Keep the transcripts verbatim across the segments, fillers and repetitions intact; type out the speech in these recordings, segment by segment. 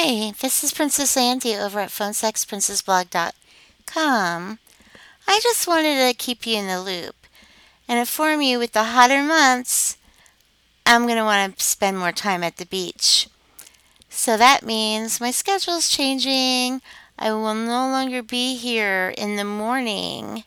Hi, this is Princess Andy over at phone sex princess blog dot com. I just wanted to keep you in the loop and inform you with the hotter months, I'm going to want to spend more time at the beach. So that means my schedule's changing. I will no longer be here in the morning.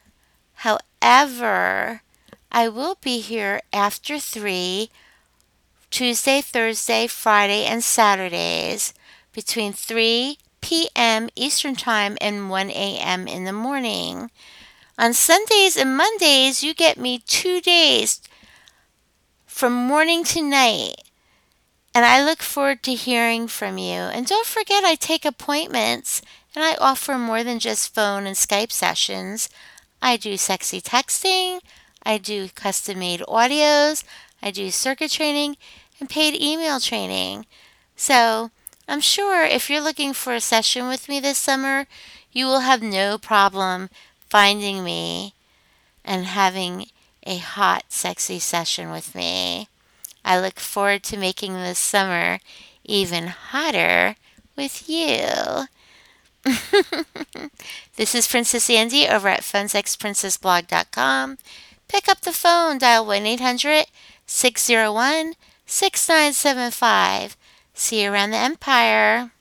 However, I will be here after three, Tuesday, Thursday, Friday, and Saturdays between three p.m. Eastern Time and one a.m. in the morning. On Sundays and Mondays, you get me two days from morning to night. And I look forward to hearing from you. And don't forget, I take appointments and I offer more than just phone and Skype sessions. I do sexy texting, I do custom made audios, I do circuit training, and paid email training. So I'm sure if you're looking for a session with me this summer, you will have no problem finding me and having a hot, sexy session with me. I look forward to making this summer even hotter with you. This is Princess Andy over at phone sex princess blog dot com. Pick up the phone, dial one eight hundred six oh one six nine seven five. See you around the empire.